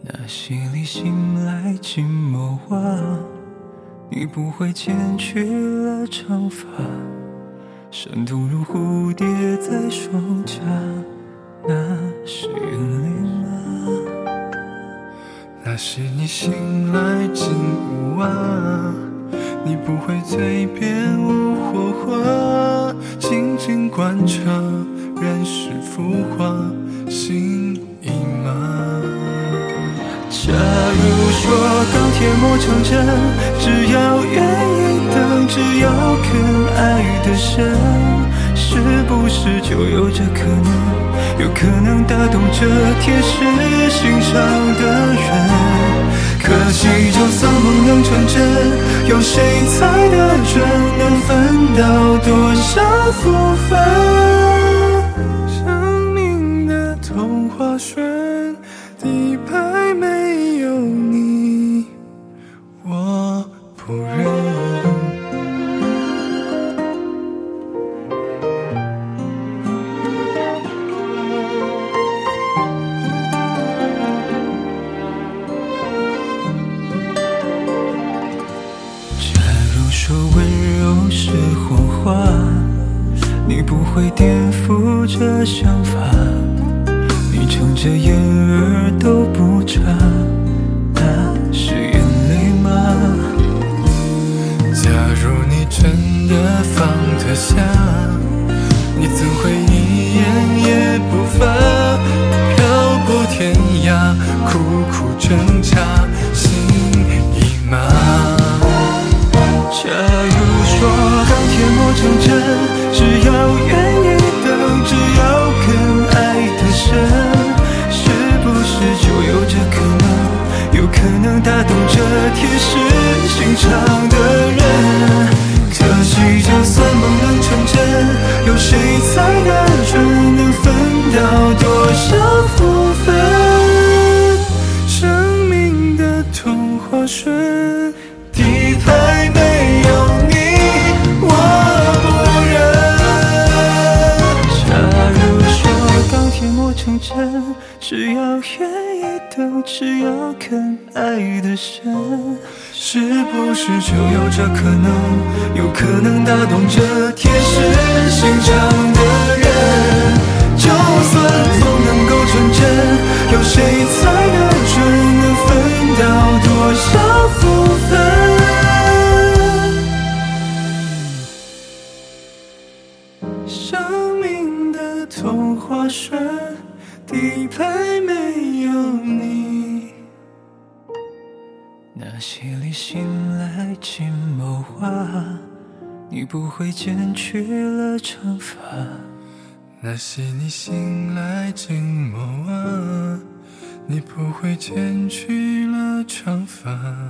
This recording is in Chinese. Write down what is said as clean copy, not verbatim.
那些里醒来静默啊，你不会剪去了长发，闪动如蝴蝶在双颊，那是眼泪吗？ 那是你醒来静午啊，你不会嘴边无火花，静静观察，燃是浮华，心已麻。 假如说钢铁磨成针，只要愿意等，只要肯爱得深，是不是就有着可能，有可能打动这铁石心肠的人？可惜就算梦能成真，有谁猜得准能分到多少福分？ 生命的童话顺，底牌没有你，我不认。 说温柔是谎话，你不会颠覆这想法，你睁着眼儿都不眨，那是眼泪吗？ 假如你真的放得下，你怎会一言也不发，漂泊天涯，苦苦挣扎，心已麻。 假如说钢铁磨成针，只要愿意等，只要肯爱得深，是不是就有着可能，有可能打动这铁石心肠的人？可惜就算梦能成真，有谁猜得准能分到多少福分？ 生命的童话顺， 底牌没有你，我不认。假如说钢铁磨成针，只要愿意等，只要肯爱得深，是不是就有着可能，有可能打动这铁石心肠的人？就算梦能够成真，有谁猜得准能分到多少福分？生命的童话顺，底牌没有你。那些里醒来静默啊，你不会剪去了长发。 那些你醒来静默啊，你不会剪去了长发。